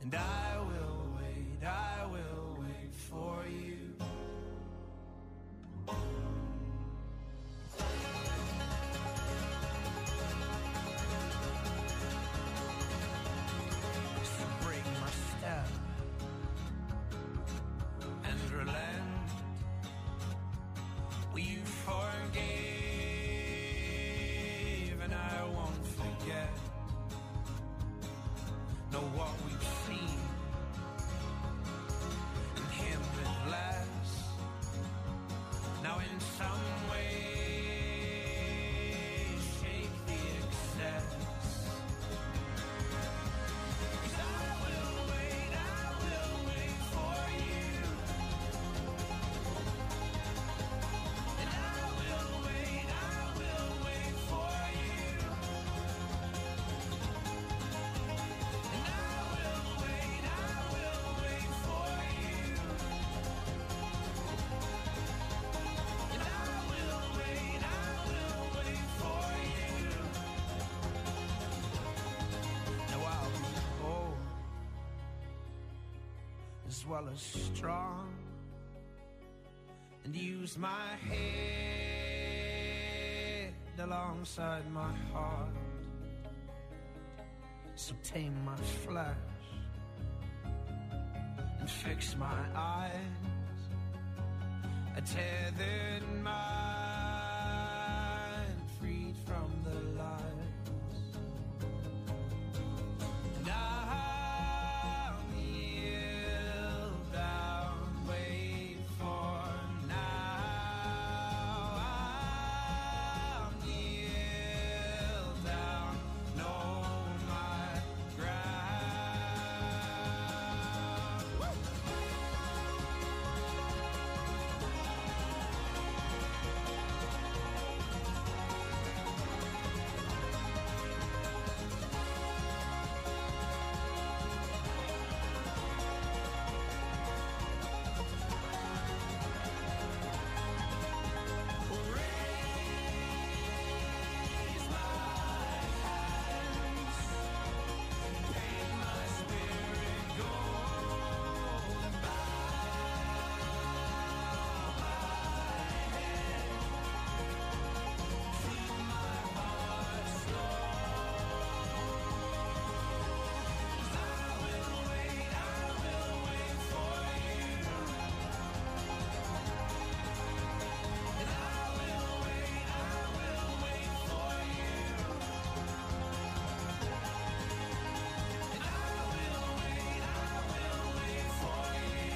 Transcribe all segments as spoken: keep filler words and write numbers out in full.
And I will wait, I will wait for you. So break my step and relent. Will you forgive and I won't forget. Know what we've seen and him with less. Now in some way shake the excess. 'Cause I will wait, I will wait for you. And I will wait, I will wait for you. And I will wait, I will wait for you. And I will wait, I will wait for you. Now I'll be bold as well as strong and use my head alongside my heart. So tame my flesh and fix my eyes. A tethered mind freed from the lies. And I'll kneel down, wait for now. I'll kneel down, know my ground. Raise my hands, paint my spirit gold, bow my head, feel my heart slow. 'Cause I will wait, I will wait for you. And I will wait, I will wait for you. And I will wait, I will wait for you.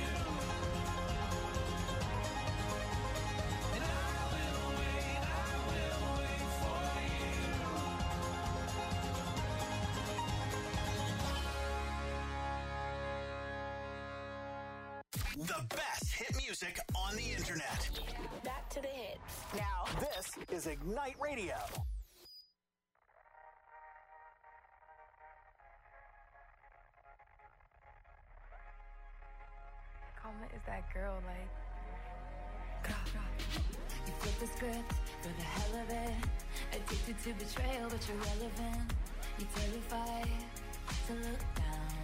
And I will wait, I will wait for you. The best hit music on the internet. Back to the hits. Now, this is Ignite Radio. Karma is that girl, like. You flip the script for the hell of it. Addicted to betrayal, but you're relevant. You're terrified to look down.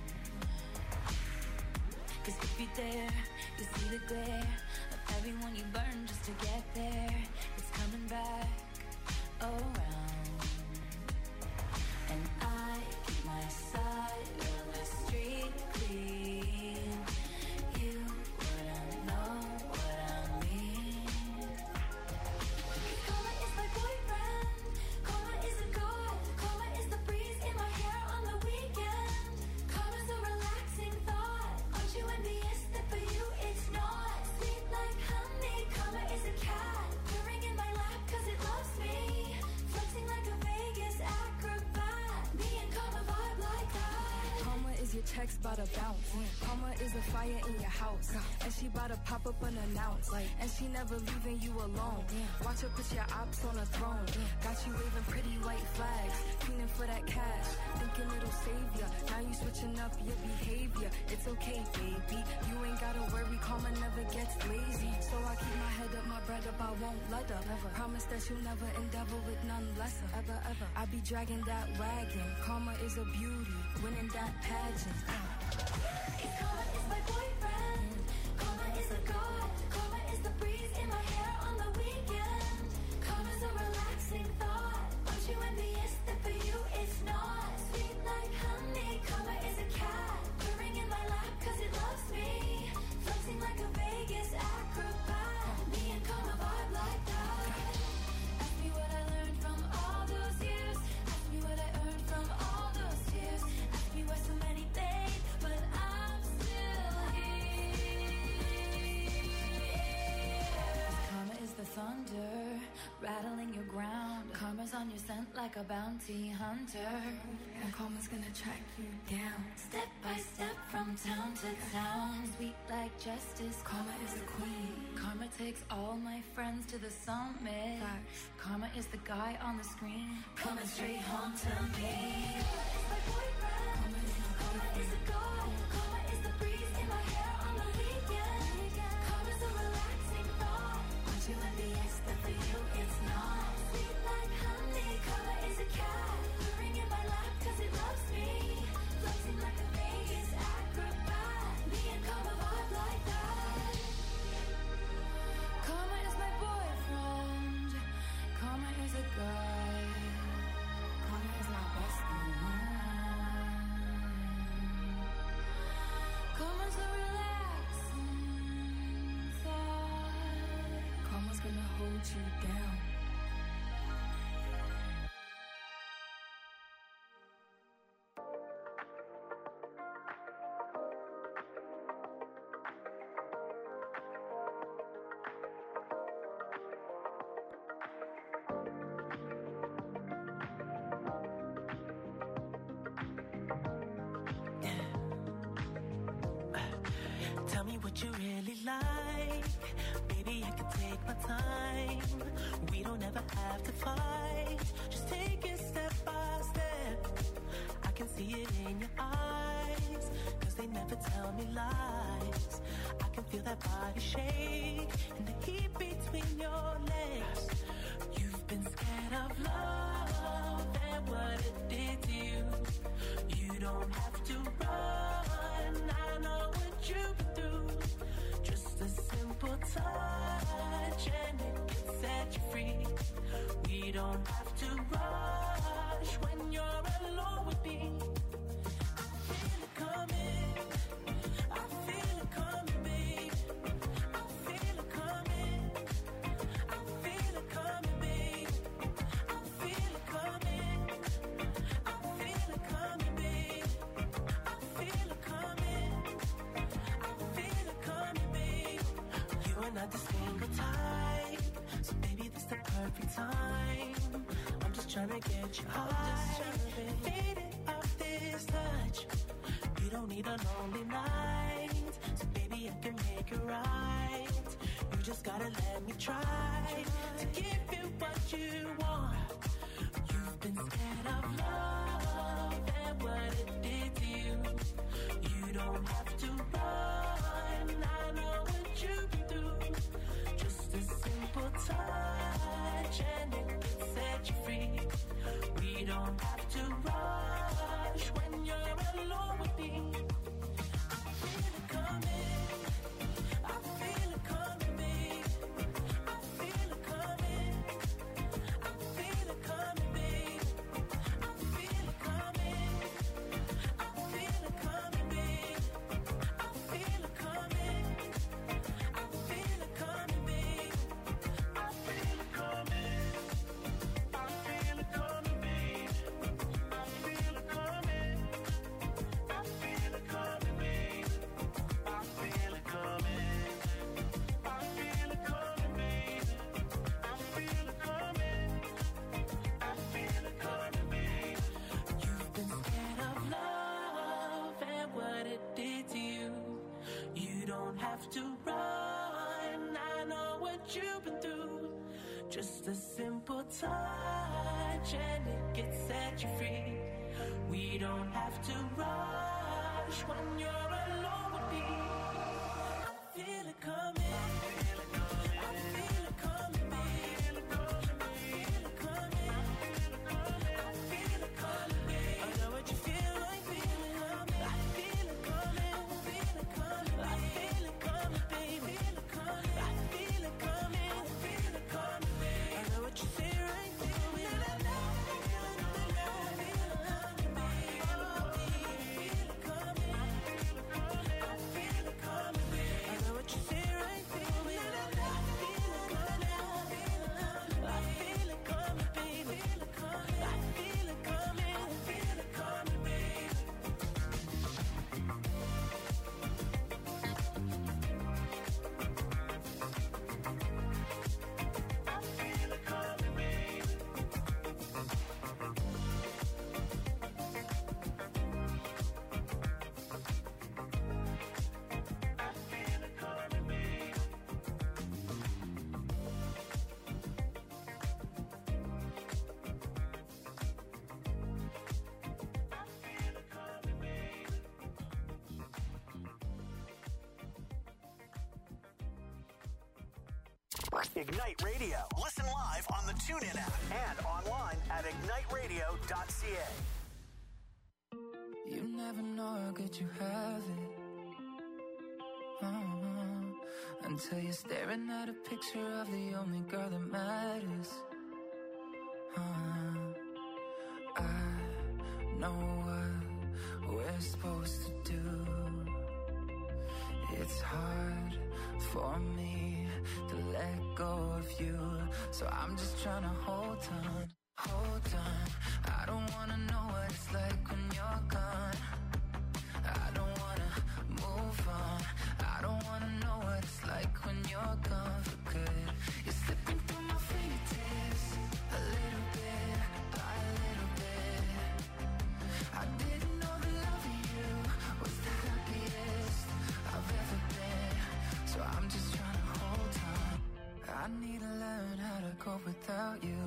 Cause if you dare, you see the glare of everyone you burn just to get there. It's coming back around. And I keep my side of the street clean. You wouldn't know what I mean. Karma is my boyfriend. Karma is a god. Karma is the breeze in my hair on the weekend. Karma's a relaxing thought. Aren't you envious that for you it's not? Sweet like honey. Karma is a cat purring in my lap cause it loves me. Flexing like a Vegas acrobat. Me and Karma vibe like that. Karma is your checks bout to bounce. Karma is a fire in your house. And she bout to pop up unannounced. And she never leaving you alone. Watch her put your ops on a throne. Got you waving pretty white flags. Feeling for that cash. Thinking it'll save ya. Now you switching up your behavior. It's okay, baby. You ain't gotta worry. Karma never gets lazy. So I keep my head up, my bread up. I won't let up. Never. Promise that you'll never endeavor with none lesser. Ever, ever. I be dragging that wagon. Karma is a beauty. Winning that pageant. attention. Karma is my boyfriend. Karma is a god. Karma is the breeze in my hair on the weekend. Karma's a relaxing thought. Aren't you envious that for you it's not? Sweet like honey. Karma is a cat purring in my lap cause it loves me. Flexing like a Vegas acrobat. Me and Karma vibe like that. Ask me what I learned from all those years. Ask me what I earned from all those tears. Ask me why so many fade, but I'm still here. Karma is the thunder rattling your ground. Karma's on your scent like a bounty hunter. And karma's gonna track you down. Step by step from town to town. Sweet like justice. Karma is a queen. Karma takes all my friends to the summit. Facts. Karma is the guy on the screen coming straight home to me. Karma is my boyfriend. Karma is my Karma is a god. Karma is the breeze in my hair on the weekend. Karma's a relaxing thought. Aren't you envious that for you it's not? Sweet like honey. Karma is a cat purring in my lap cause it loves me. Flexing like a Vegas acrobat. Me and Karma vibe like that. Karma is my boyfriend. Karma is a guy. Karma is my bestie. Karma's a relaxing thought. Karma's gonna hold you down. Tell me what you really like. Baby, I can take my time. We don't ever have to fight. Just take it step by step. I can see it in your eyes. Cause they never tell me lies. I can feel that body shake and the heat between your legs. You've been scared of love and what it did to you. You don't have to run. I know what you've been through. Just a simple touch and it can set you free. We don't have to rush when you're alone with me. I feel it coming. I feel it coming, babe. I feel it coming. I feel it coming, babe. I feel it coming. I feel it coming, babe. I feel it coming. I feel it coming, babe. You are not the single type, so baby, this the perfect time. I'm just trying to get you high, faded off this touch. You don't need a lonely night, so baby, I can make it right. You just gotta let me try to give you what you want. You've been scared of love and what it did to you. You don't have to run. I know what you've been through. Just a simple touch and it can set you free. We don't have to rush when you're alone with me. I feel it coming. I feel it coming, babe. I feel it coming. I feel it coming, babe. I feel it coming. I feel it coming, babe. I feel it coming. I feel it coming, babe. I feel it coming. I feel it coming, babe. I feel it coming. I feel it coming, babe. I feel it coming. I feel it coming, babe. I feel it coming. I feel it coming, babe. You've been scared of love and what it did to you. You don't have to run. I know what you've been through. Just a simple touch and it can set you free. We don't have to rush when you're alone with me. I feel it coming. I feel it coming. I feel it coming, babe. I feel it coming. I feel it coming, babe. I know what you feel like feeling. I Ignite Radio. Listen live on the TuneIn app and online at ignite radio dot c a. You never know how good you have it. Uh-huh. Until you're staring at a picture of the only girl that matters. Uh-huh. I know what we're supposed to do. It's hard for me to let go of you, so I'm just trying to hold on, hold on. I don't wanna know what it's like when you're gone. I don't wanna move on. I don't wanna know what it's like when you're gone for good. You're slipping through my fingertips, a little bit by a little bit. I didn't know the love of you was the happiest I've ever been, so I'm just trying to hold on. I need to learn how to cope without you.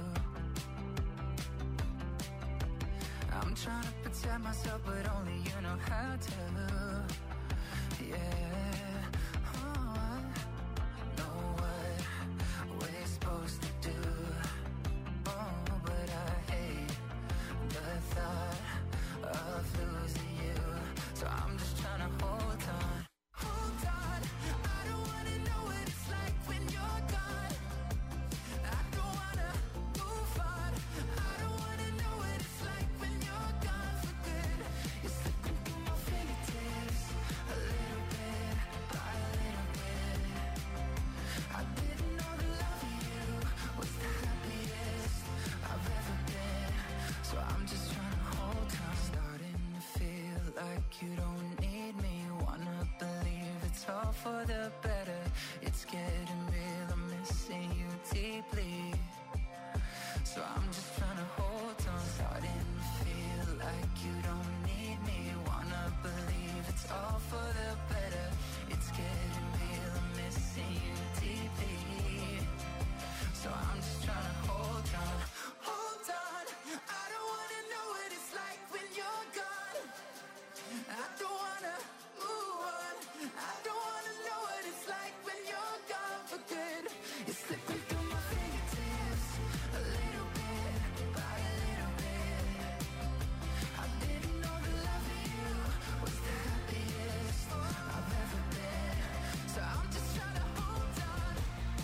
I'm trying to protect myself, but only you know how to. Yeah, oh, I know what we're supposed to do. Oh, but I hate the thought of losing you, so I'm just trying to hold on. Hold on, I don't wanna know what it's like when you're gone. I don't wanna move on. I don't wanna know what it's like when you're gone for good. You're slipping through my fingertips, a little bit by a little bit. I didn't know the love of you was the happiest I've ever been, so I'm just trying to hold on. Starting to feel like you don't need me. Wanna believe it's all for the better. It's getting real, I'm missing you deeply, so I'm just trying to hold on. Starting to feel like you don't need me. Wanna believe it's all for the better. It's getting real, I'm missing you deeply, so I'm just trying to hold on. Hold on, I don't wanna know what it's like when you're gone. I don't wanna move on. I don't wanna know what it's like when you're gone for good. You're slipping through my fingertips, a little bit by a little bit. I didn't know the love of you was the happiest I've ever been, so I'm just trying to hold on.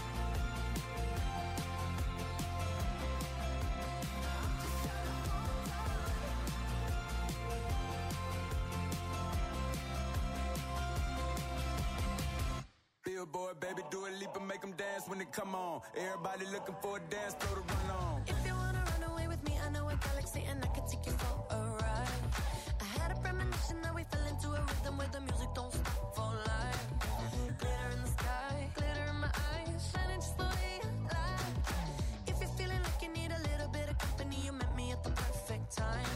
I'm just trying to hold on. Billboard, baby, do a leap and make them dance when they come on. Everybody looking for a dance floor to run on. If you wanna run away with me, I know a galaxy and I can take you for a ride. I had a premonition that we fell into a rhythm where the music don't stop for life. Glitter in the sky, glitter in my eyes, shining just the way you like. If you're feeling like you need a little bit of company, you met me at the perfect time.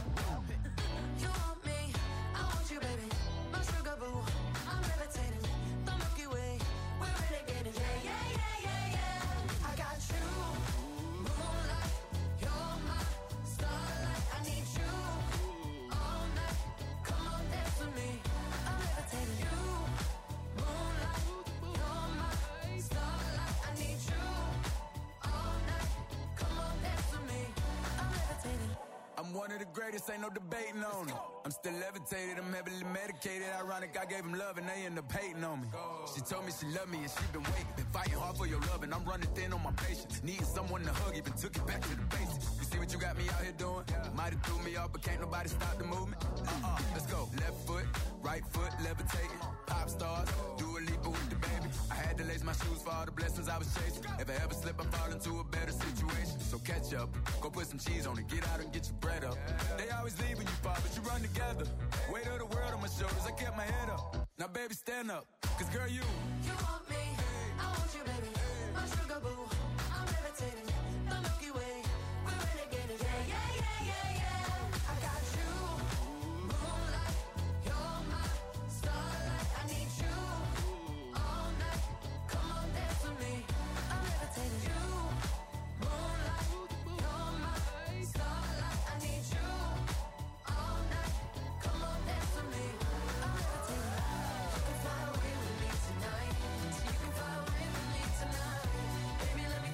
You want me, I want you, baby. My sugar boo, I'm levitating. The Milky Way, we're renegading. Yeah, yeah, yeah, yeah, yeah. I got you, moonlight. You're my starlight. I need you all night. Come on, dance with me. I'm levitating. You, moonlight. You're my starlight. I need you all night. Come on, dance with me. I'm levitating. I'm one of the greatest, ain't no debating on it. I'm still levitated, I'm heavily medicated. Ironic, I gave them love and they end up hating on me. She told me she loved me and she been waiting. Been fighting hard for your love and I'm running thin on my patience. Needing someone to hug, even took it back to the basics. You see what you got me out here doing? Might have threw me off, but can't nobody stop the movement. Uh-uh, let's go. Left foot, right foot, levitating. Pop stars, do a leap with the baby. I had to lace my shoes for all the blessings I was chasing. If I ever slip, I fall into a better situation. So catch up, go put some cheese on it, get out and get your bread up. They always leave when you fall, but you run together. Weight of the world on my shoulders, I kept my head up. Now baby, stand up, cause girl, you You want me, I want you, baby. My sugar boo, I'm levitating. The Milky Way, we're renegading. Yeah, yeah, yeah, yeah, yeah. I got you, moonlight. You're my starlight. I need you all night. Come on, dance with me. I'm levitating. You, moonlight. You're my starlight. I need you all night. Come on, dance with me. I'm levitating. You can fly away with me tonight. You can fly away with me tonight. Baby, let me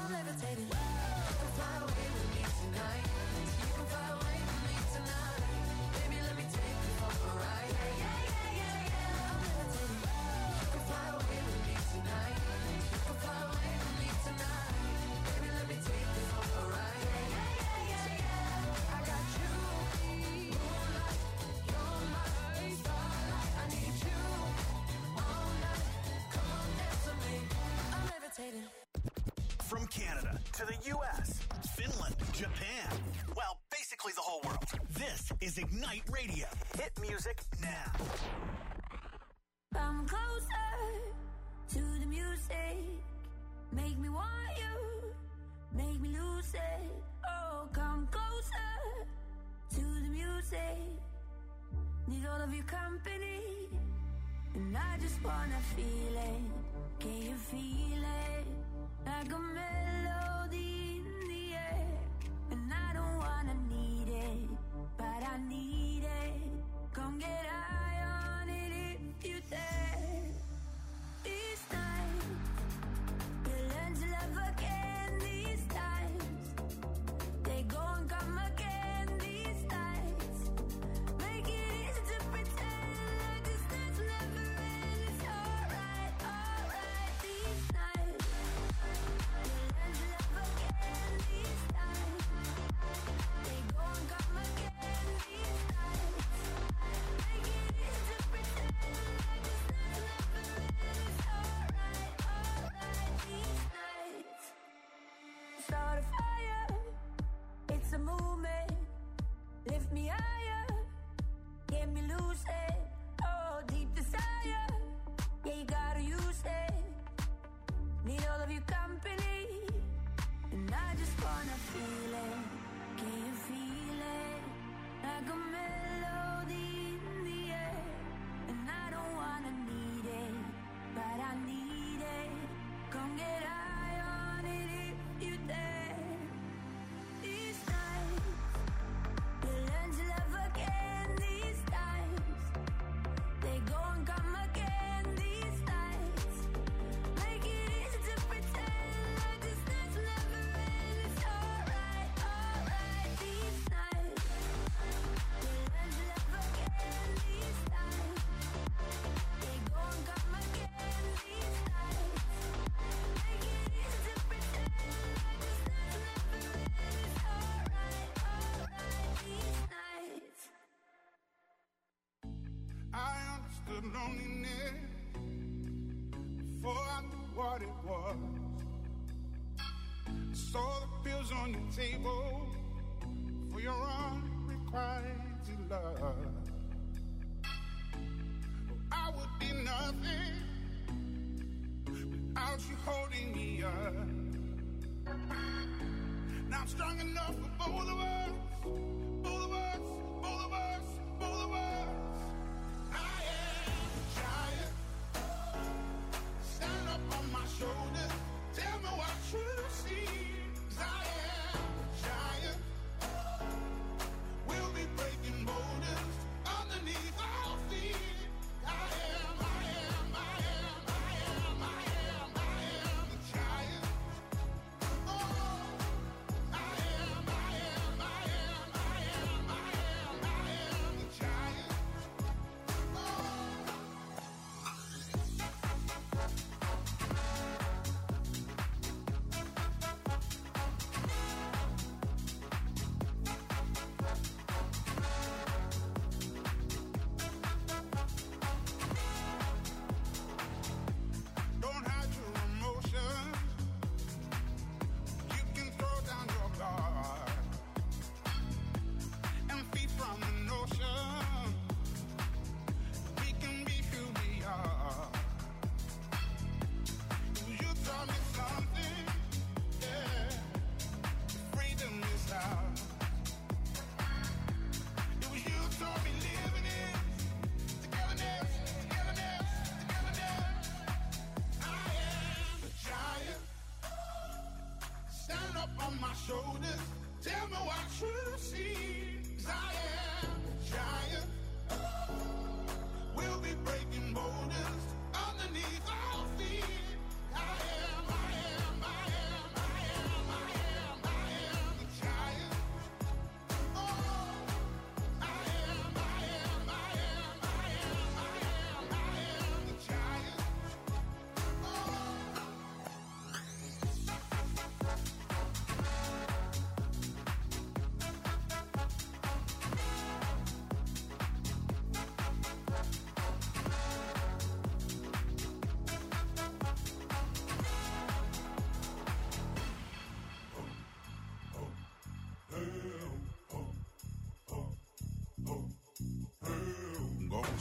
I'm levitating. You can fly away with me tonight. You can fly away with me tonight. Baby, let me take you for a ride. Yeah, yeah, yeah, yeah, yeah. I'm levitating. You can fly away with me tonight. You can fly away with me tonight. Baby, let me take you for a ride. Yeah, yeah, yeah, yeah, yeah. I got you, moonlight. You're my starlight. I need you all night. Come on, dance with me. I'm levitating. From Canada to the U S, Finland, Japan, well, basically the whole world. This is Ignite Radio. Hit music now. Come closer to the music. Make me want you. Make me lose it. Oh, come closer to the music. Need all of your company. And I just wanna feel it. Can you feel it? Like a melody in the air. And I don't wanna need it, but I need it. Come get high on it if you dare. These nights, we'll learn to love again. These times, they go and come again. These nights, make it easy to pretend like this night's never end. It's alright, alright. These nights, we'll learn to love again. These times, they go and come again. These nights, make it easy to pretend like this night's never end. It's alright, alright. These nights, start a fire. It's a movement. Lift me higher. Get me loose it. Oh, deep desire. Yeah, you gotta use it. Need all of your company. And I just wanna feel it. Can you feel it? Like a melody in the air. And I don't wanna need it, but I need it. Come get high on it if you dare. These nights, we'll learn to love again. These times, they go and come again. These nights, make it easy to pretend like this night's never end. It's alright, alright. These nights, we'll learn to love again. These times, they go and come again. These nights, make it easy to pretend like this night's never end. It's alright, alright. These nights. I understood loneliness before I knew what it was. I saw the pills on your table for your unrequited love. I would be nothing without you holding me up. Now I'm strong enough for both of us, both of us, both of us, both of us. I am a giant. Stand up on my shoulders. Tell me what you see. 'Cause I am a giant. We'll be breaking boulders underneath our feet. I am, I am, I am, I am, I am, I am a giant. Oh, I am, I am, I am, I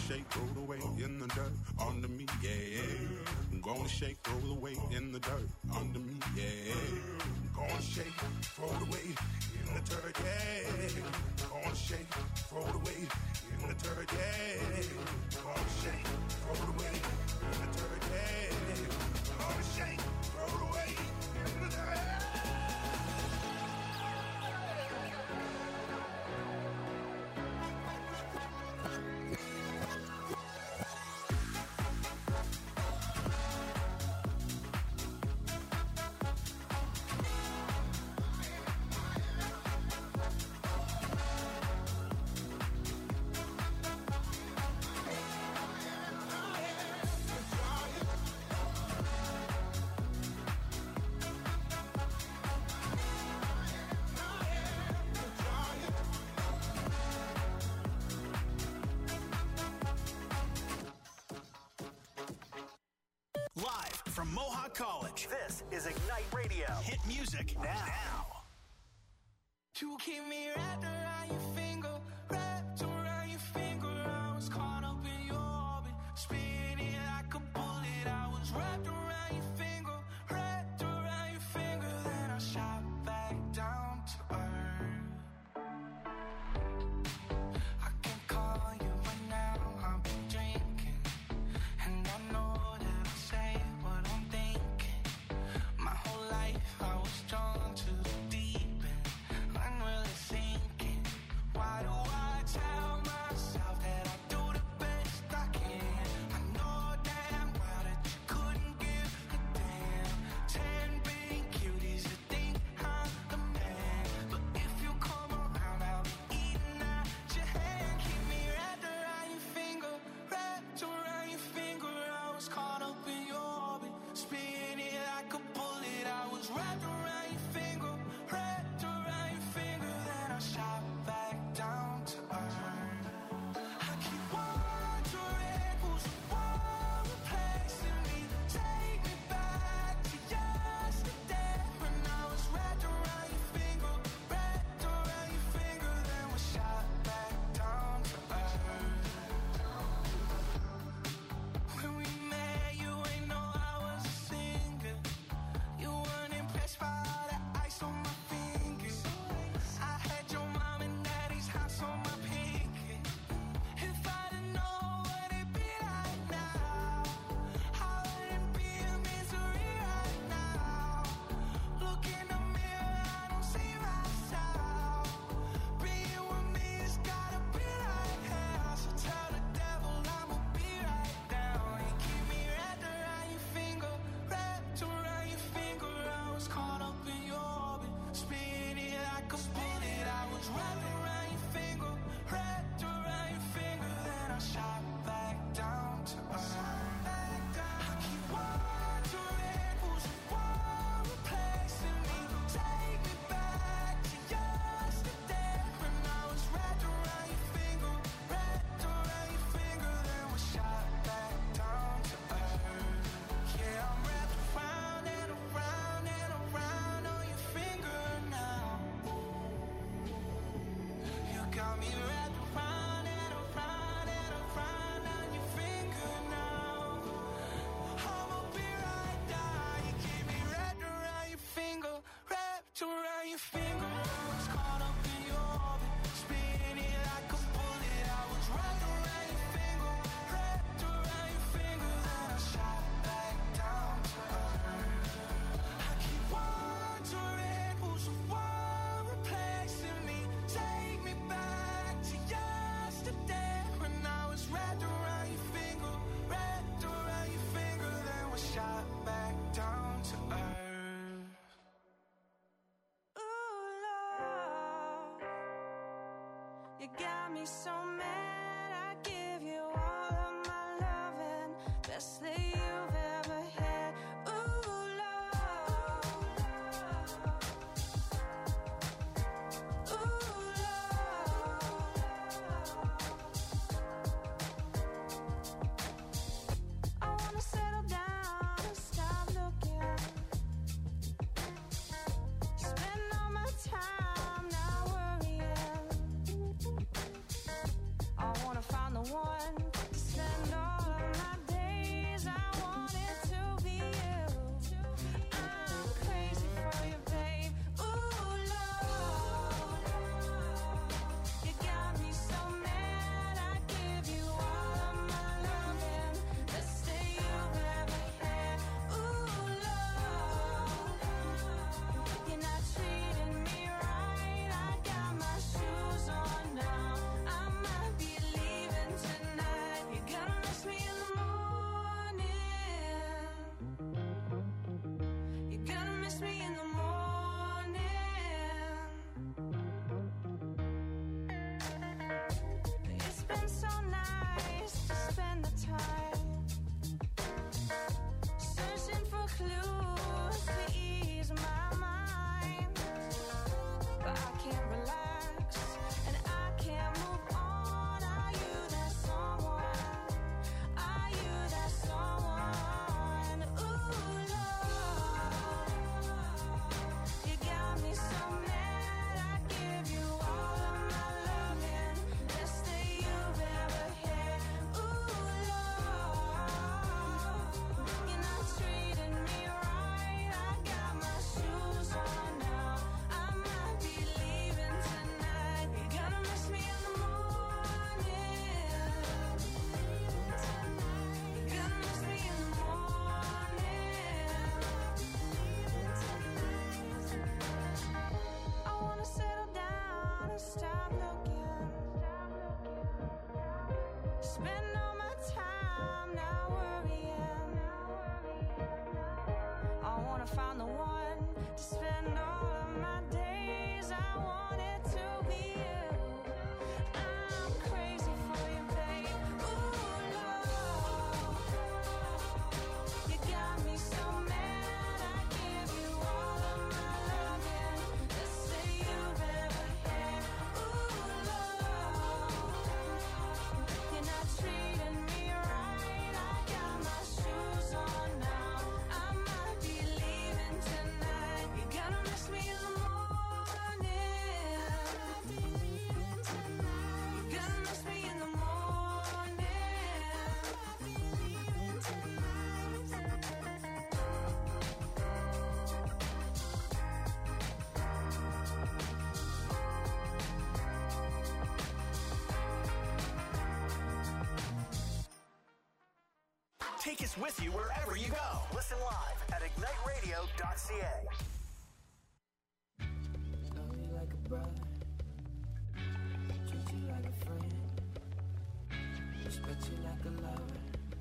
shake, throw the weight in the dirt under me, yeah. I'm gonna shake, throw the weight in the dirt under me, yeah. I'm gonna shake, throw the weight in the dirt, yeah. I'm gonna shake, throw the weight in the dirt, yeah. I'm gonna shake, throw the weight in the dirt, yeah. I'm gonna shake, throw the weight in the dirt. Live from Mohawk College, this is Ignite Radio. Hit music now. You keep me wrapped around your finger, wrapped around your finger. I was caught up in your orbit, spinning like a bullet. I was wrapped around your finger, wrapped around your finger. Then I shot back down to earth. I can call you right now, I've been drinking, and I know that I say what I'm thinking. My whole life I was drawn to the deep end. I'm really thinking, why do I tell myself that I do the best I can? I know damn well that you couldn't give a damn. Ten big cuties that think I'm the man, but if you come around, I'll be eating out your hand. Keep me wrapped around your finger, wrapped around your finger. I was caught up in your orbit, spinning like a bullet. I was wrapped around your finger, wrapped around your finger. Then I shot back down to earth. I keep wondering who's the one replacing me. Take me back to yesterday when I was wrapped around your finger, wrapped around your finger. Then we shot back down to earth. When we met, you ain't know I was a singer. You weren't impressed by all the ice on my fingers. I had your mom and daddy's house on my pinky. If I didn't know what it'd be like now, I wouldn't be in misery right now. Look in the mirror, I don't see myself. Being with me has gotta be like hell. So tell the devil I'ma be right down. You keep me wrapped around your finger, wrapped around your finger. I was caught up in your orbit, spinning like a bullet. I was wrapped around your finger, wrapped around your finger. Then I shot back down to earth. I keep wondering who's the one replacing me. Take me back to yesterday when I was wrapped around your finger, wrapped around your finger. Then we shot back down to earth. Yeah, I'm wrapped around and around and around on your finger now. You got me wrapped around and around and around on your finger now. I'ma be right down. You keep me wrapped around your finger, wrapped around your finger. I was caught up in your orbit, spinning like a bullet. I was wrapped around your finger, wrapped around your finger. Then I shot back down to earth. I keep wondering who's the one replacing me. Take me back to yesterday when I was wrapped around your finger, wrapped around your finger. Then we shot back down to earth. Ooh, love, you got me so mad. I give you all of my loving, best that you've ever had. Ooh, love, ooh, love. I wanna settle down and stop looking. Spend all my time now worrying. I wanna find the one to clues to ease my mind, but I can't relax and I can't move on. Are you that someone? Are you that someone? Ooh, Lord, you got me so mad. I give you all of my loving, best that you've ever had. Ooh, Lord, you're not treating me right. I got my shoes on now. I might be leaving tonight. You're gonna miss me in the morning. You're gonna miss me in the morning. I wanna settle down and stop looking. Spend all my time not worrying. I wanna find the one to spend all of my days. I want it to be you. I'm crazy for you, babe. Ooh, Lord, you got me so mad. I give you all of my loving, best that you've ever had. Ooh, Lord, you're not treating me right. I got my shoes on now. I might be leaving tonight. You're gonna miss me in the morning. You're gonna miss me in the Take us with you wherever you go. Listen live at ignite radio dot c a. Love you like a brother, treat you like a friend, respect you like a lover.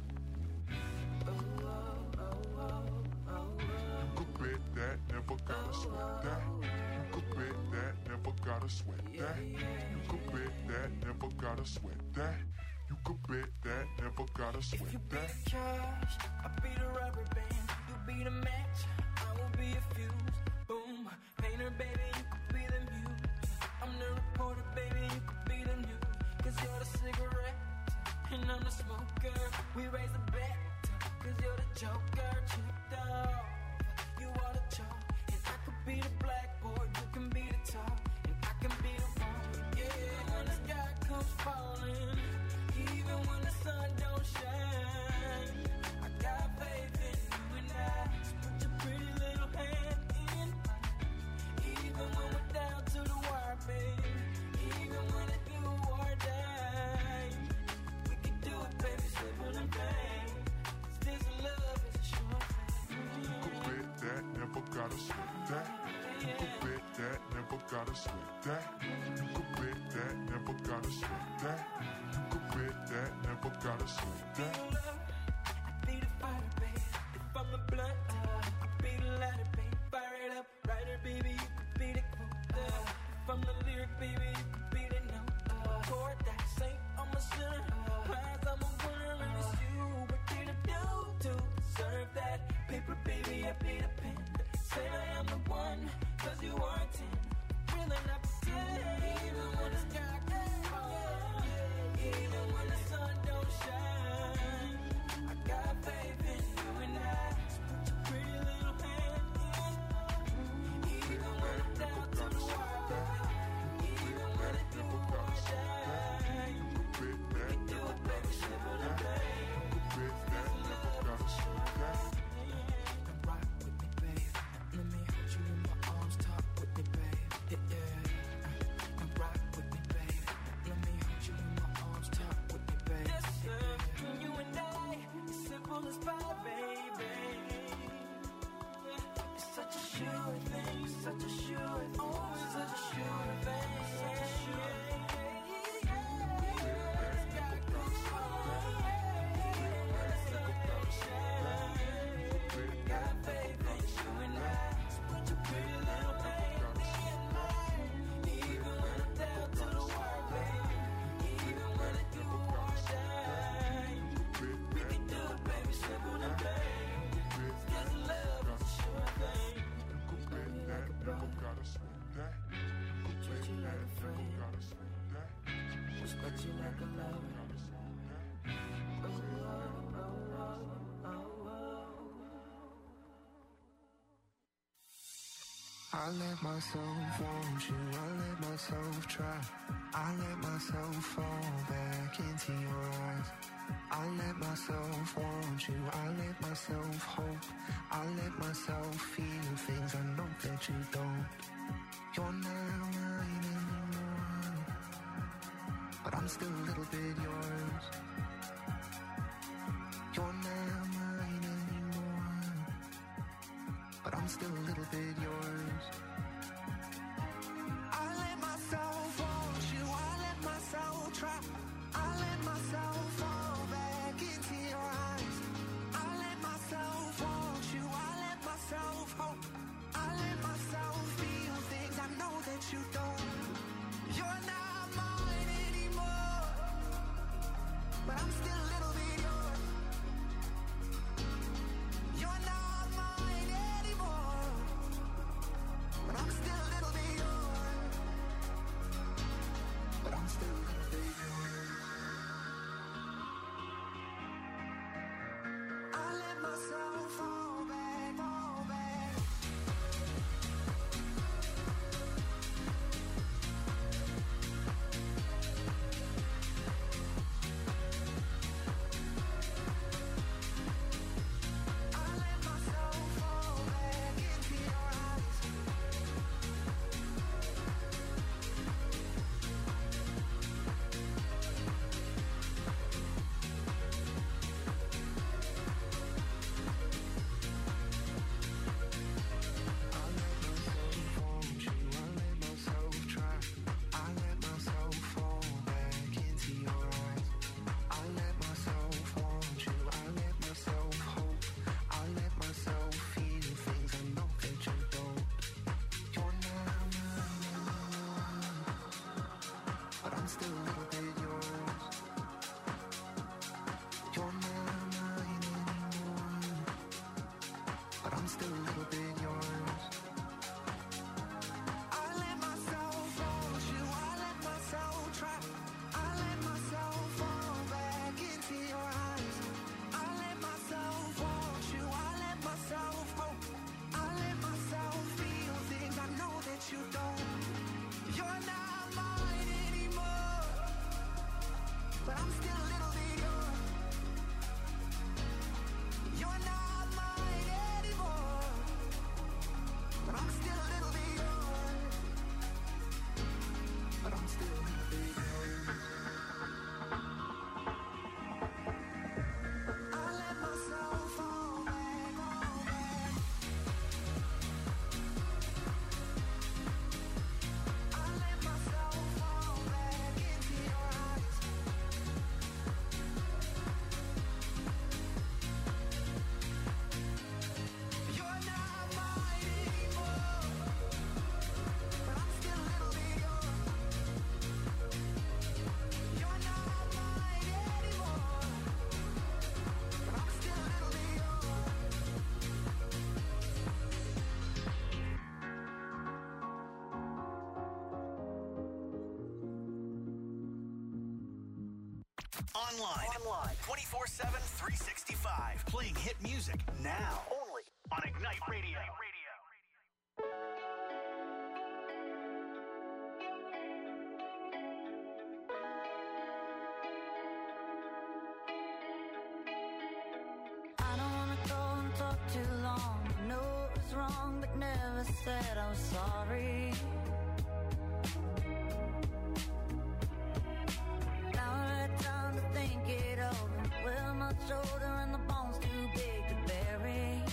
Oh, oh, oh, oh, oh. You could bet that, never gotta sweat that. You could bet that, never gotta sweat that. You could bet that, never gotta sweat that. You could bet that, never gotta If sweat you be that. the cash, I'll be the rubber band. You be the match, I will be a fuse. Boom, painter, baby, you could be the muse. I'm the reporter, baby, you could be the news. Cause you're the cigarette, and I'm the smoker. We raise the bet, cause you're the joker. Tricked off, you are the chalk. And I could be the blackboard, you can be the top. And I can be the wrong, yeah. When the sky comes falling, even when the sun don't shine, I got faith in you and I. So put your pretty little hand in mine. Even when we're down to the wire, babe. Even when it's do or die, we can do it, baby, simple and plain. 'Cause this love is a short thing. You could bet that, never gotta sweat that. You could bet that, never gotta sweat that. You could bet that, never gotta sweat that. You could bet that, never gotta sweat that. I be the fire, babe. If I'm the blunt, uh, I be the lighter, babe. Fire it up, writer, baby, you could be the quote. Uh, if I'm the lyric, baby, you could be the note. Uh, chord that saint, I'm a sinner. Prize, I'm a winner, and it's you. What did I do to deserve that? Paper, baby, I be the pen. Say I am the one, cause you are ten. Really not pretend. Even when the sky gets falling, even when the sun don't shine, I got faith in you and I. So put your pretty little hand in. Even when I'm down to the wire, even when like a lover. I let myself want you, I let myself try. I let myself fall back into your eyes. I let myself want you, I let myself hope. I let myself feel things I know that you don't. You're not mine anymore, but I'm still a little bit yours. You're not mine anymore, but I'm still a little bit yours. I let myself want you, I let myself try. I let myself fall back into your eyes. I let myself want you, I let myself hope. I let myself feel things I know that you don't. You're not mine anymore, but I'm still a little bit yours. You're not mine anymore, but I'm still a little bit yours. But I'm still a little bit yours. I let myself fall back, fall back. I let myself fall back into your eyes. Online. Online. twenty-four seven, three sixty-five. Playing hit music now. Only on Ignite Radio. I don't wanna go and talk too long. I know it was wrong, but never said I was sorry. Now I had time to think it over. Well, my shoulder and the bones too big to bury.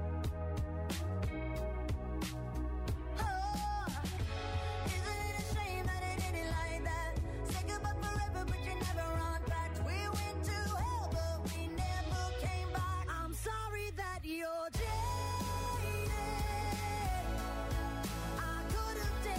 Oh, isn't it a shame that it ended like that? Say goodbye forever, but you never run back. We went to hell, but we never came back. I'm sorry that you're jaded. I could have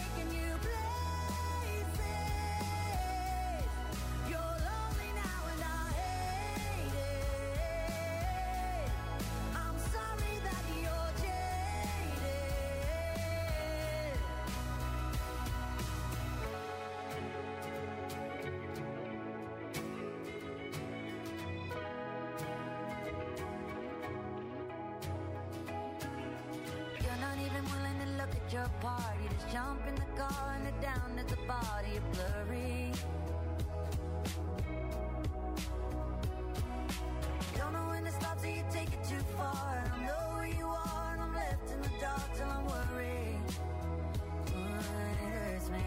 a party, just jump in the car and head down at the body, you're blurry. Don't know when to stop till you take it too far. And I know where you are and I'm left in the dark till I'm worried. Mm, it hurts me.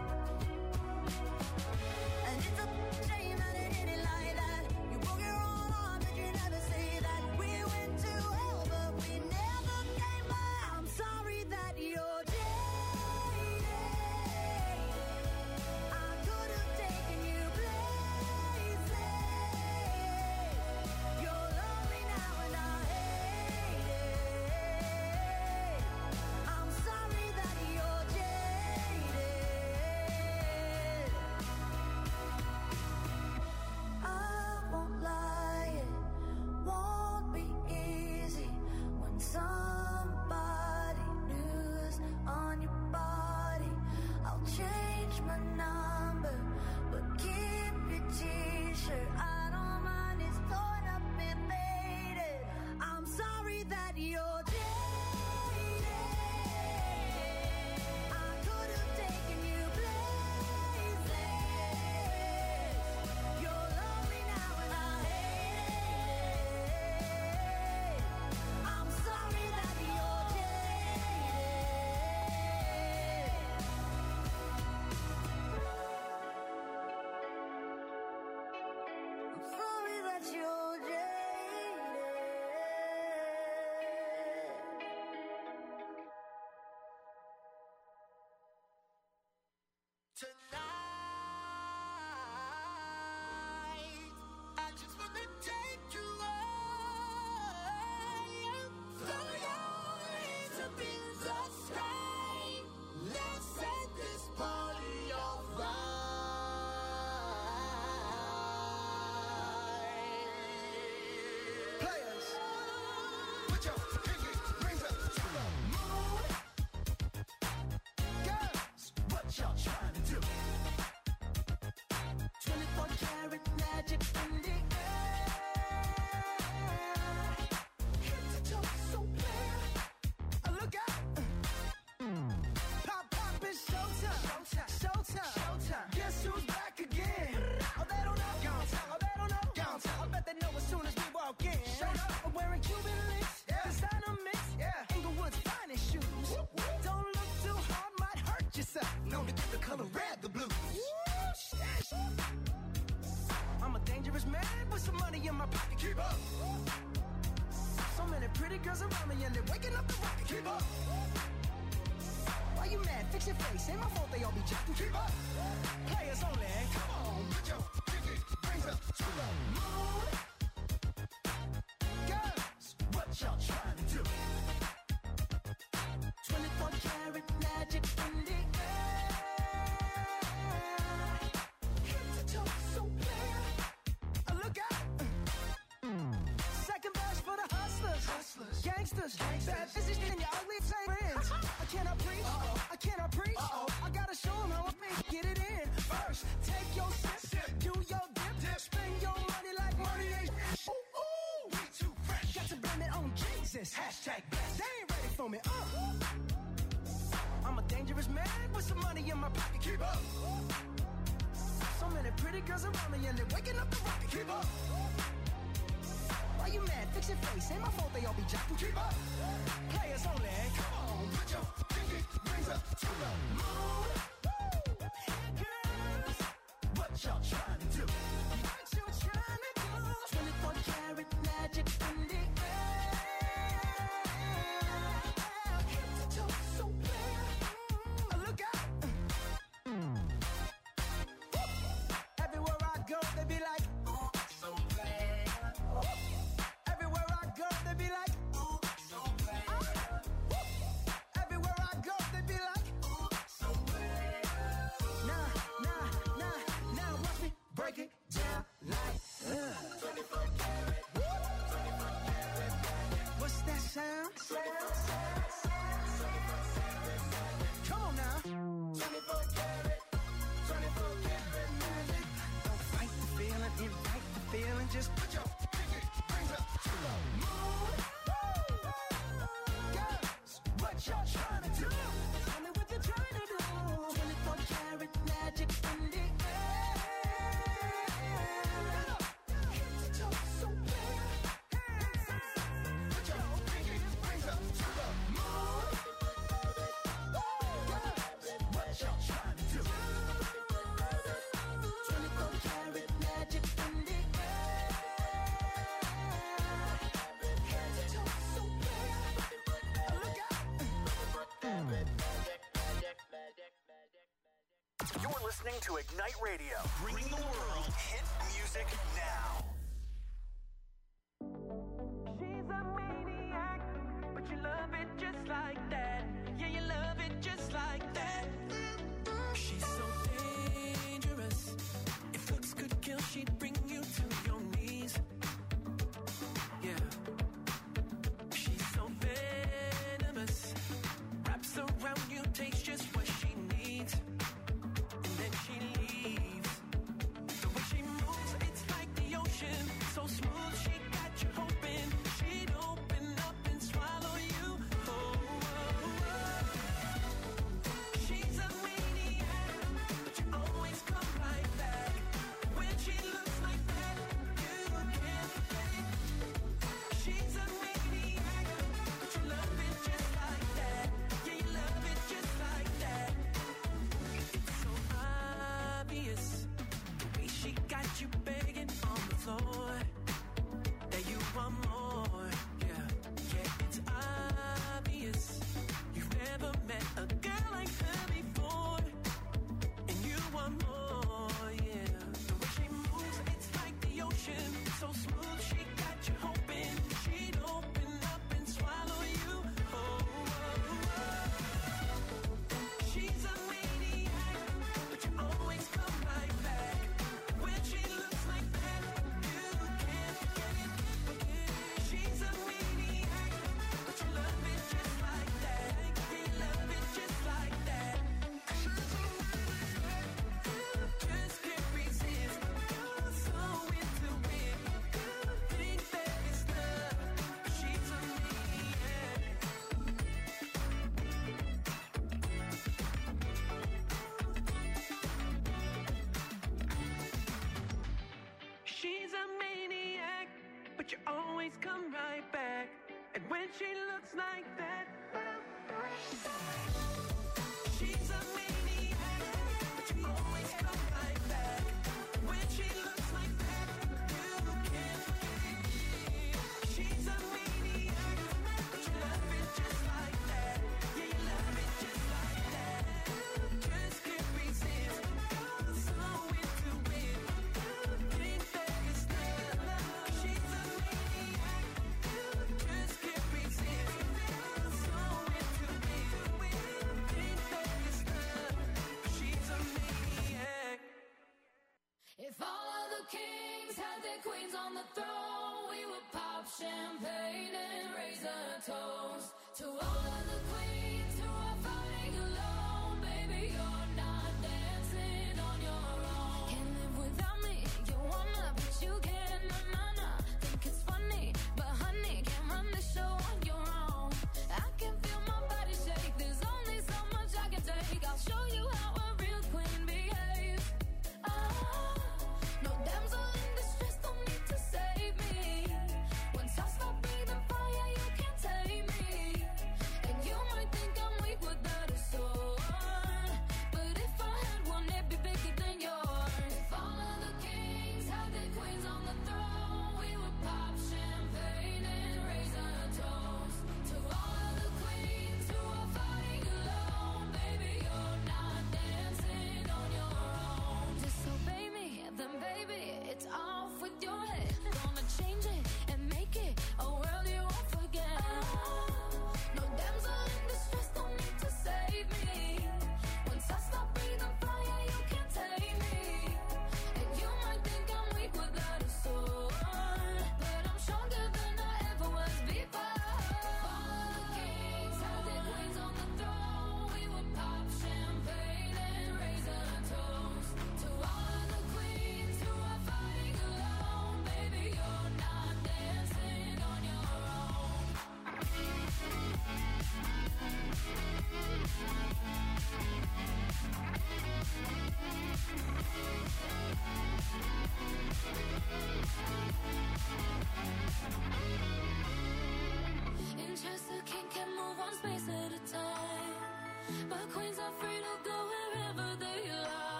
And it's a shame that it ended like that. You broke your own arm but you never say that. We went to hell but we never came back. I'm sorry that you're jaded. I could have taken you places. You're lonely now and I hate it. I'm sorry that you're jaded. I won't lie, it won't be easy when somebody new's on your body. I'll change my number, but keep your t-shirt. I don't mind it's torn up and faded. I'm sorry that you're jaded. I could have taken you places. You're lonely now and I hate it. I'm sorry that you're jaded. I'm sorry that you're jaded. Tonight, I just wanna take you higher. Throw your hands up in the sky. Let's set this party on fire. Players, put your pinky rings up to the moon. Girls, what y'all trying to do? twenty-four karat magic in the air. Head to toe, so clear. Uh, Look out! Pop, pop, it's showtime. Showtime. Showtime. Showtime. Guess who's back again? Oh, they don't know. Gone time. Oh, they don't know. Gone time. I bet they know as soon as we walk in. Showed up. I'm wearing Cuban links. Yeah. Designer mix. Yeah. Inglewood's finest shoes. Don't look too hard, might hurt yourself. Known to get the color red, the blues. I'm a dangerous man with some money in my pocket. Keep up, So many pretty girls around me and they're waking up the rocket. keep up, Why you mad? Fix your face. Ain't my fault they all be jacking. keep up. Players only. Come on, put your pinky rings up to the moon. Girls, What y'all trying to do? twenty-four karat magic in the air. Head to toe, so clear. Uh, Look out! Second verse for the hustlers, Hustlers. gangsters, bad business and your ugly friends. I cannot preach, I cannot preach. I gotta show 'em how I make get it in. First, take your sip, Sip. do your dip, Dip. spend your money like money ain't. Ooh, ooh, we too fresh. Got to blame it on Jesus. Hashtag best. They ain't ready for me. Uh. I'm a dangerous man with some money in my pocket. Keep up, So many pretty girls around me and they're waking up the rocket. keep up, Why you mad? Fix your face. Ain't my fault they all be jacking. keep up. Players only. Come on, put your pinky rings up to the moon. Girls, What y'all trying to do? what you trying to do? twenty-four karat magic in the air. Head to toe, so clear. Uh, Look out! Everywhere I go, they be like, Ooh, so clear. everywhere I go, they be like, Ooh, so clear. everywhere I go, they be like, Ooh, so clear. nah, nah, nah, nah, watch me break it down like, uh. twenty-four karat, twenty-four karat magic. What's that sound? Come on now. twenty-four karat, twenty-four karat magic. Don't fight the feeling, invite the feeling, just Put your pinky rings up to the moon. girls, What y'all trying to do? You're listening to Ignite Radio, bringing the world hit music now. She's a maniac, but you love it just like that. Yeah, you love it just like that. She's so dangerous. If looks could kill, she'd bring you to your knees. Yeah. She's so venomous. Wraps around you, takes just what she needs. And then she leaves. The way she moves, it's like the ocean. So smooth, she got you hoping she'd open up and swallow you. Oh, oh, oh. She's a maniac, but you always come right back. When she looks like that, you can't forget it. She's a maniac, but you love it just like that. Yeah, you love it just like that. It's so obvious, the way she got you begging on the floor. That you want more, yeah, yeah, it's obvious. You've never met a girl like her before, and you want more, yeah. The way she moves, it's like the ocean, so smooth, she got you hoping she'd open up and swallow you. Oh, oh, oh. She's a maniac, but you always come right back. When she looks like that, you can't forget it. She's a maniac, but you love it just like that. You love it just like that. You just can't resist. You're so into it. You think that it's love. She's a maniac. She's a maniac, but you always come right back. And when she looks like that, she's a maniac, but you always come right back. When she looks like that, you can't forget it. She's a maniac, but you love it just like that. Yeah, you love it just like that. Just can't resist. You're so into it. You think that it's love. She's a maniac. Just can't resist. You're so into it. You think that it's love. She's a maniac. If all of the kings had their queens on the throne, we would pop champagne and raise a toast to all of the queens who are fighting alone. Baby, you're not dancing on your own. Can't live without me, you wanna, but you can't. Na na na, think it's funny, but honey, can't run the show on your own. I can feel my body shake. There's only so much I can take. I'll show you how a real queen behaves. Ah, no damsel in distress, don't need to save me. Once I stop breathing fire, you can't tame me. And you might think I'm weak without a sword, but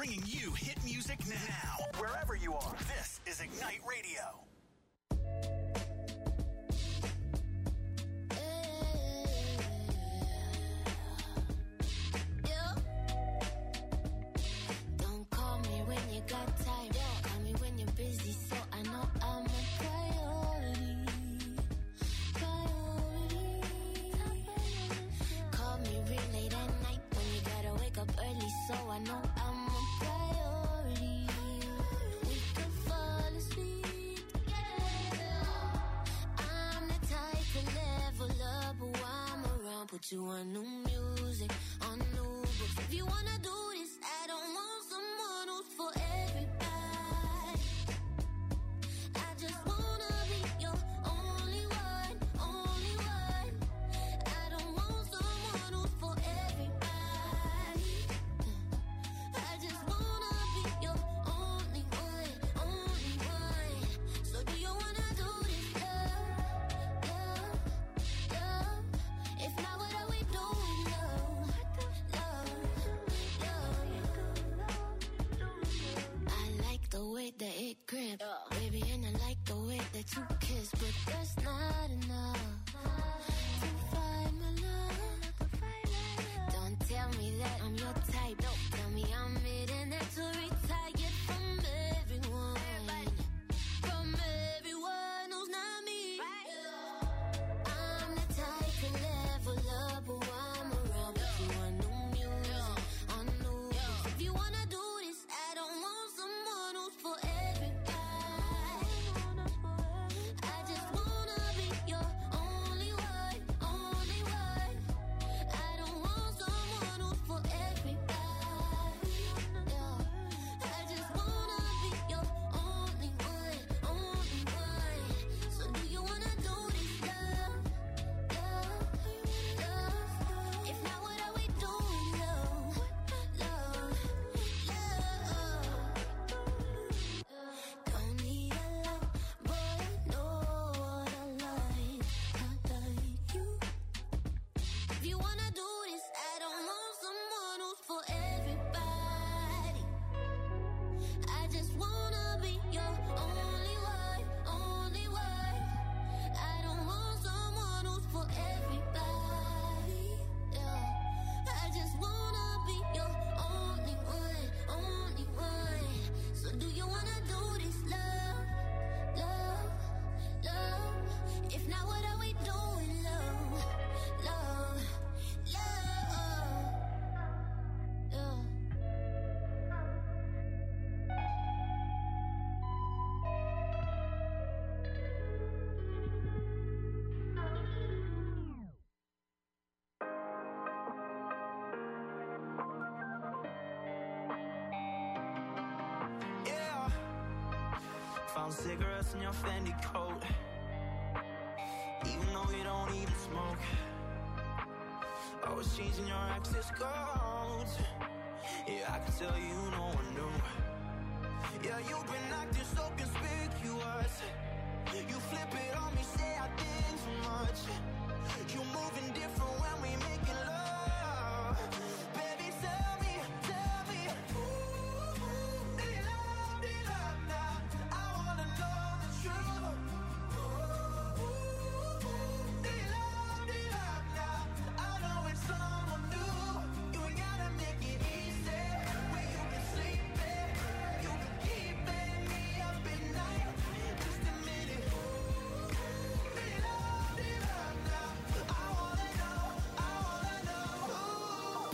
bringing you hit music now. Wherever you are, this is Ignite Radio. Don't call me when you got time. Call me when you're busy, so I know I'm a priority. Priority. Call me real late at night when you gotta wake up early, so I know I'm a priority. We could fall asleep together. I'm the type to level up while I'm around. Put you on new music, on new books. If you wanna do this, I don't want someone who's for everybody. I just wanna be your only one, only one. I don't want someone who's for everybody. I just wanna be your only one, only one. So do you wanna do this, love, love, love? If not, what are we doing, love, love, love? I like the way that it grip, baby, and I like the way that you kiss, but that's not enough to find my love. Don't tell me that I'm your type. Tell me I'm it and that to retire from everyone, from everyone who's not me. I'm the type to level up while I'm around. Put you on new music, on new books. If you wanna do this, I don't want someone who's for everybody. I just wanna be your only one, only one. I don't want someone who's for everybody. Yeah. I just wanna be your only one, only one. So do you wanna do this, love, love, love? If not, what are we doing, love, love, love? Don't need a lot, but I know what I like. I like you. If you wanna do this, I don't want someone who's for everybody. I just wanna be your only one, only one. I don't want someone who's for everybody. Yeah. I just wanna be your only one, only one. So do you wanna do this, love, love, love? If not, what are we doing, love, love, love? Yeah. Yeah. Found cigarettes in your Fendi coat, even though you don't even smoke. Always changing your access codes. Yeah, I can tell you no one knew. Yeah, you've been acting so conspicuous. You flip it on me, say I think too much. You moving different when we making love. Baby, tell me, tell me, ooh, do you love, do you love now? I wanna know the truth. Ooh, do you love, do you love now? I know it's someone new. You ain't gotta make it easy. Where you can sleep it, you can keep it, me up at night. Just a minute. Ooh, do you love, do you love now? I wanna know, I wanna know. Ooh.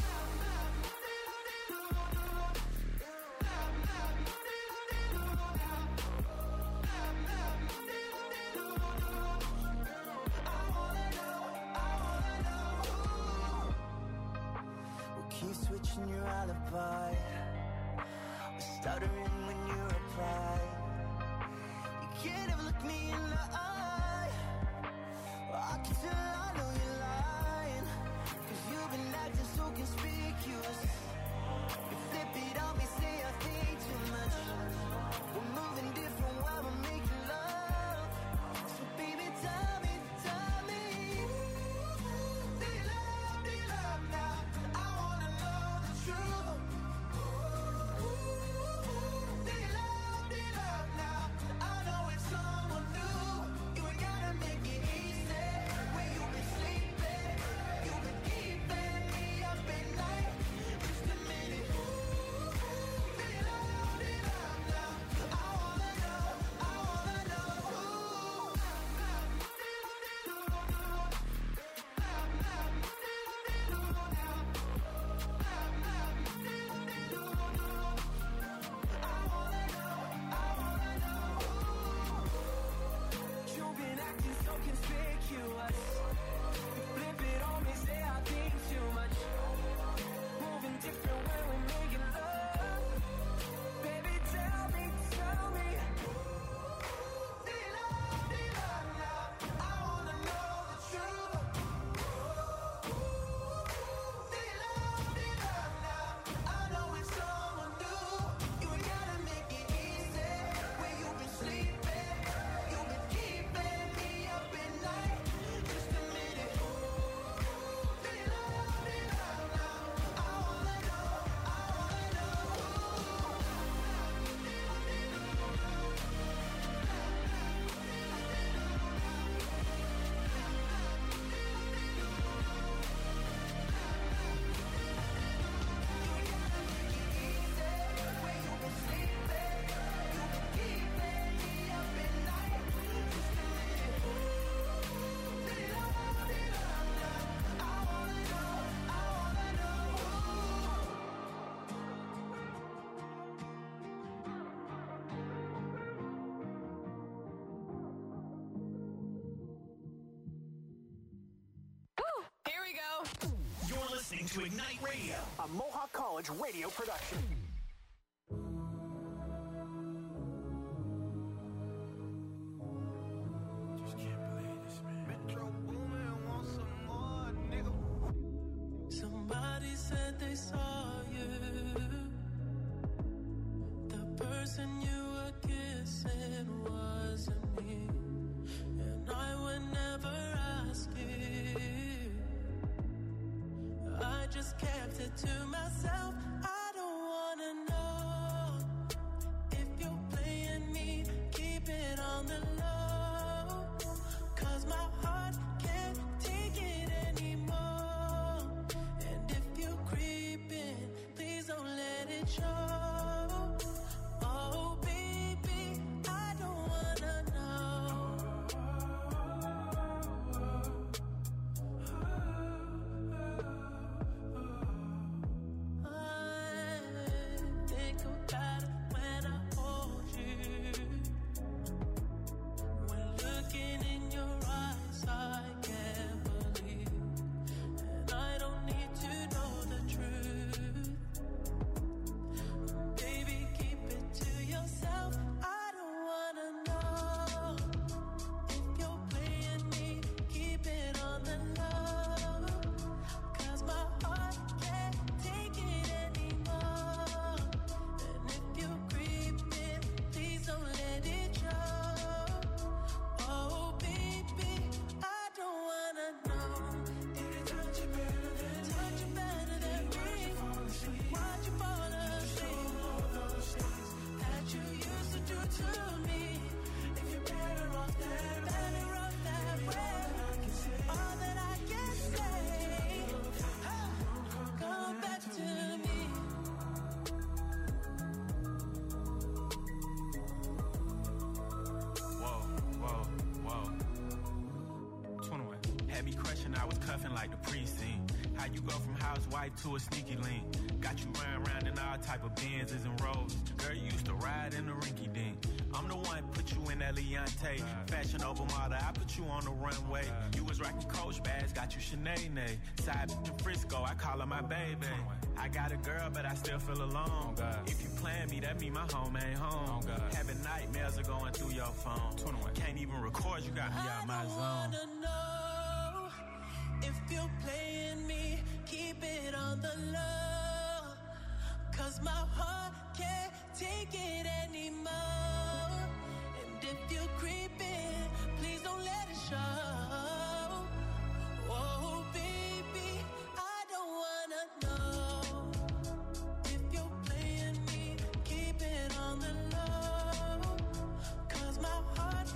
We'll keep switching your alibi. We're stuttering when you reply. You can't ever look me in the eye. I can tell I know you're lying, 'cause you've been acting so conspicuous. You flip it on me, say I think too much. We're moving different while we're making love. So baby, tell me, tell me, do you love, do you love now? I wanna know the truth. Ooh, listening to Ignite Radio, a Mohawk College radio production. Just can't believe this, man. Metro Boomin, want some more, nigga. Somebody said they saw you. The person you were kissing wasn't me. And I would never ask you. I just kept it to myself. I don't wanna know if you're playing me. Keep it on the low, 'cause my heart can't take it anymore. And if you're creeping, please don't let it show. Oh baby, I don't wanna know. I think about it when I hold you. When looking in your eyes, I can't believe. And I don't need to know the truth. Baby, keep it to yourself. I don't wanna know if you're playing me. Keep it on the low, 'cause my heart can't take it anymore. And if you're creeping, please don't let it show. Oh baby, I don't wanna know. Did it touch you better than me? Touch you better than me? Why'd you fall asleep? All those things that you used to do to me. If you're better off that better off that way. All that I can say, come back to me. Whoa, whoa, whoa. twenty-one. Had me crushing, I was cuffing like the precinct. How you go from housewife to a sneaky link? Got you running around in all type of Benzes and Rolls. Girl, you used to ride in the rinky dink. I'm the one put you in that Leontay. Fashion over model, I put you on the runway. You was rocking Coach bags, got you Sinead. Side bitch in Frisco, I call her my baby. I got a girl, but I still feel alone. If you plan me, that mean my home ain't home. Having nightmares are going through your phone. Can't even record, you got me out my zone. Wanna know if you're playing me. Keep it on the low, 'cause my heart can't take it anymore. And if you're creeping,